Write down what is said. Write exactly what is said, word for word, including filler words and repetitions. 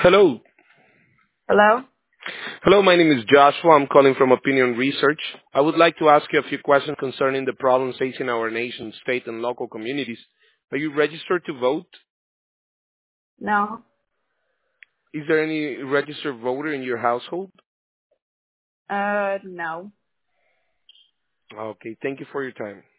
Hello. Hello? Hello, my name is Joshua. I'm calling from Opinion Research. I would like to ask you a few questions concerning the problems facing our nation, state, and local communities. Are you registered to vote? No. Is there any registered voter in your household? Uh, no. Okay, thank you for your time.